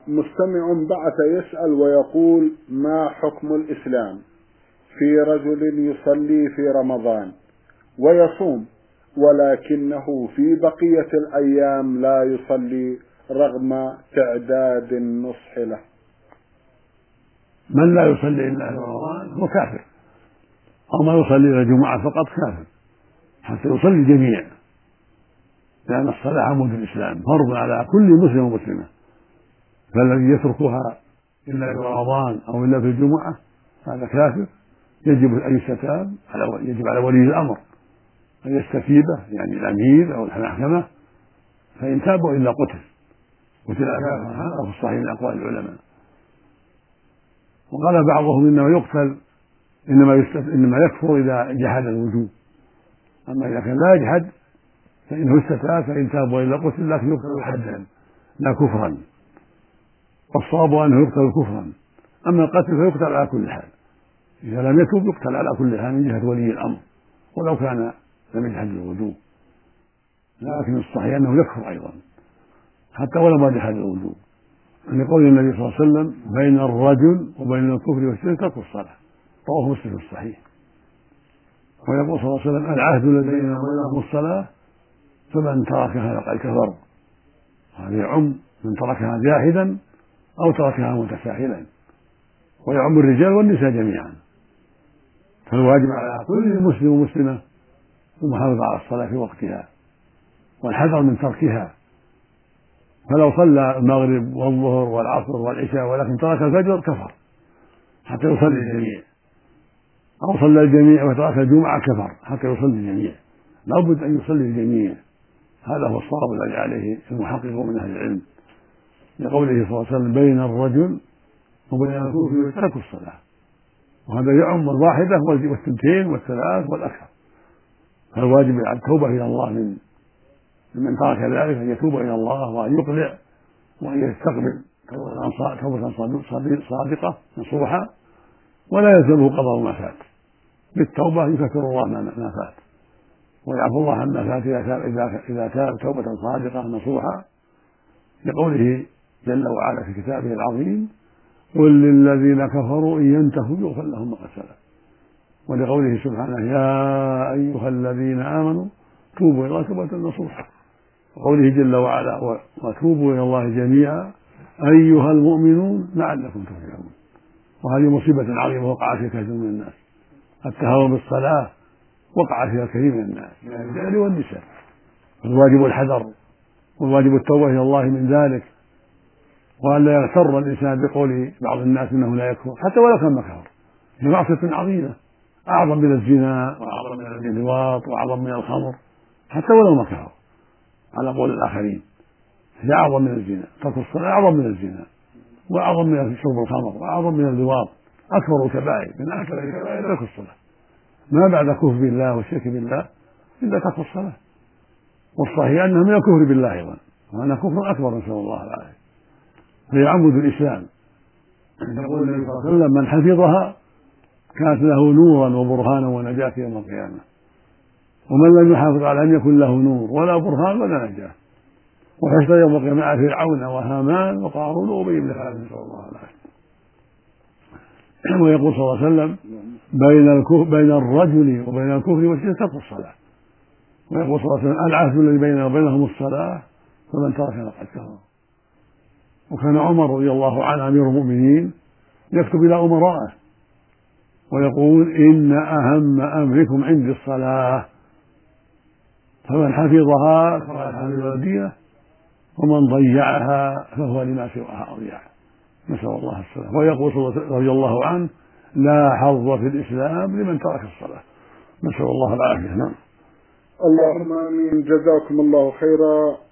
مستمع بعث يسأل ويقول: ما حكم الإسلام في رجل يصلي في رمضان ويصوم ولكنه في بقية الأيام لا يصلي رغم تعداد النصح له؟ من لا يصلي إلا في رمضان هو كافر، أو ما يصلي إلى الجمعة فقط كافر، حتى يصلي الجميع، لأن الصلاة عمود الإسلام، فرض على كل مسلم ومسلمة، فالذي يتركها إلا في رمضان أو إلا في الجمعة هذا كافر، يجب أن يستتاب، يجب على ولي الأمر أن يستتيبه، يعني الأمير أو المحكمة، فإن تابوا إلا قتل كافر. هذا في الصحيح من أقوال العلماء. وقال بعضهم إنما يقتل، إنما يكفر إذا جحد الوجوب، أما إذا كان لا يجحد فإنه يستتاب، فإن تابوا إلا قتل، لكن يقتل حدا لا كفرا، والصواب أنه يقتل كفرا. أما القتل فيقتل على كل حال، إذا لم يتوب يقتل على كل حال من جهة ولي الأمر ولو كان لم يجحد الوجوب، لكن الصحيح أنه يكفر أيضا حتى ولو ما جحد الوجوب، لقول النبي صلى الله عليه وسلم: بين الرجل وبين الكفر والشرك ترك الصلاة، رواه مسلم في الصحيح. ويقول صلى الله عليه وسلم: العهد الذي بيننا وبينهم الصلاة، فمن تركها فقد كفر. هذا يعم من تركها جاحدا أو تركها متساهلا، ويعم الرجال والنساء جميعا، فالواجب على كل مسلم ومسلمة المحافظة على الصلاة في وقتها والحذر من تركها. فلو صلى المغرب والظهر والعصر والعشاء ولكن ترك الفجر كفر حتى يصلي الجميع، أو صلى الجميع وترك الجمعة كفر حتى يصلي الجميع، لا بد أن يصلي الجميع. هذا هو الصواب الذي عليه المحقق من أهل العلم، لقوله صلى الله عليه وسلم: بين الرجل وبين الكفر ترك الصلاة. وهذا يعم الواحدة والثنتين والثلاث والأكثر، فالواجب على التوبة إلى الله من ترك ذلك، أن يتوب إلى الله وأن يقلع وأن يستقبل توبة صادقة نصوحة، ولا يلزمه قضاء ما فات. بالتوبة يكفر الله ما فات ويعفو الله عما فات إذا تاب توبة صادقة نصوحة، لقوله جل وعلا في كتابه العظيم: قل للذين كفروا إن ينتهوا يغفر لهم ما قد سلف. ولقوله سبحانه: يا أيها الذين آمنوا توبوا إلى الله توبة نصوحا. وقوله جل وعلا: وتوبوا إلى الله جميعا أيها المؤمنون لعلكم تفلحون. وهذه مصيبة عظيمة وقعت في كثير من الناس، التهاون بالصلاة وقع فيها كثير من الناس من الرجال والنساء، الواجب الحذر والواجب التوبة إلى الله من ذلك، وأن لا يغتر الإنسان بقول بعض الناس إنه لا يكفر حتى ولو كان مكفر، هي معصية عظيمة أعظم من الزنا وأعظم من اللواط وأعظم من الخمر حتى ولو مكفر على قول الآخرين، هي أعظم من الزنا، ترك الصلاة أعظم من الزنا وأعظم من شرب الخمر وأعظم من اللواط، أكبر الكبائر من أكبر الكبائر ترك الصلاة، ما بعد كفر بالله والشرك بالله إلا ترك الصلاة. والصحيح أنها من الكفر بالله أيضا، وأنا كفر أكبر نسأل الله العافية، هي عمود الإسلام. يقول النبي صلى الله عليه وسلم: من حفظها كانت له نورا وبرهانا ونجاة يوم القيامة، ومن لم يحافظ على أن يكون له نور ولا برهان ولا نجاة، وحشر يوم القيامة مع فرعون وهامان وقارون وأبي بن خلف نسأل الله العافية. ويقول صلى الله عليه وسلم: بين الرجل وبين الكفر والشرك ترك الصلاة. ويقول صلى الله عليه وسلم: العهد الذي بيننا وبينهم الصلاة، فمن تركها فقد كفر. وكان عمر رضي الله عنه أمير المؤمنين يكتب إلى أمرائه ويقول: إن أهم أمركم عندي الصلاة، فمن حفظها فقد حفظ دينه، ومن ضيعها فهو لما سواها أضيع. نسأل الله السلامة. ويقول رضي الله عنه: لا حظ في الإسلام لمن ترك الصلاة. نسأل الله العافية. نعم. اللهم آمين. جزاكم الله خيرا